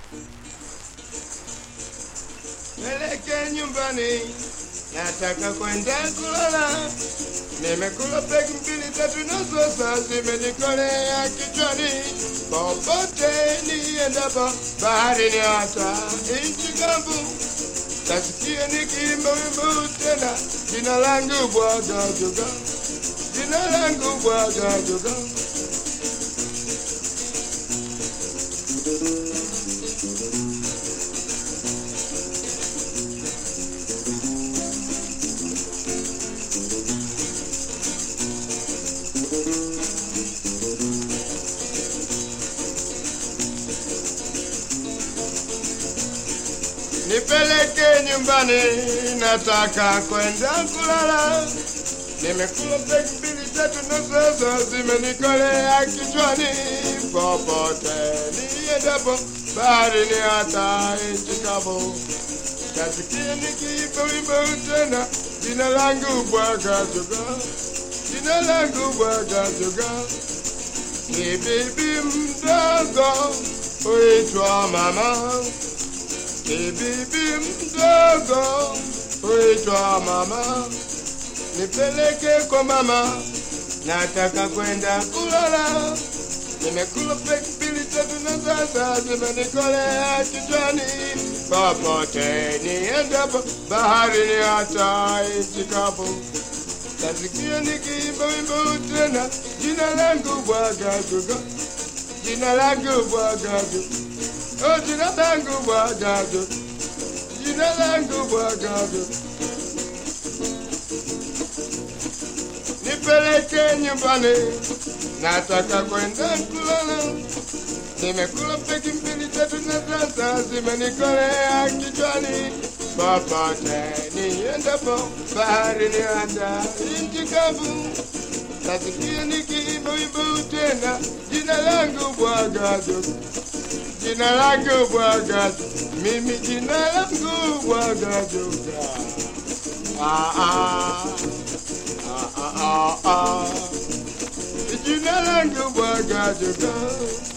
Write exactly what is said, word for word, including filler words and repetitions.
Peleke nyumbani, nataka kwenda kulala. Nimekula peki mbili tatu na sasa zimenikolea kichwani. Popote niendapo, baharini hata nchi kavu, tasikia nikiimba wimbo tena, jina langu Bwaga Joga, jina langu Bwaga Joga. Nipeleke nyumbani, nataka kwenda kulala. Nimekula peki mbili tatu na sasa zimenikolea kichwani. Popote niendapo, baharini hata nchi kavu, tasikia nikiimba wimbo tena, jina langu Bwaga Joga, jina langu Bwaga Joga. Ni bibi mdogo huitwa mama, ni bibi mdogo huitwa mama. Nipeleke kwa mama, nataka kwenda kulala. Nimekula peki mbili tatu na sasa zimenikolea kichwani. Popote niendapo, baharini hata nchi kavu, tasikia nikiimba wimbo tena, jina langu Bwaga Joga, jina langu Bwaga Joga. Oh, jina langu Bwaga Joga, jina langu Bwaga Joga. Nipeleke nyumbani, nataka kwenda kulala. Nimekula peki mbili tatu na sasa zimenikolea kichwani. Popote niendapo, baharini hata nchi kavu, tasikia nikiimba wimbo tena, jina langu Bwaga Joga, jina langu Bwaga Joga. Mimi jina langu Bwaga Joga. Ah ah ah ah ah ah. Jina langu Bwaga Joga.